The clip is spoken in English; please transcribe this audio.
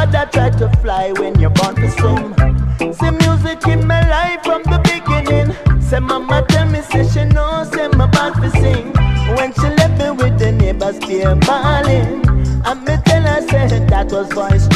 bird that try to fly when you're born to sing. See music in my life from the beginning. Say mama tell me, say she knows, say my band to sing. When she left me with the neighbors, they're bawling. And me tell her, say that was voice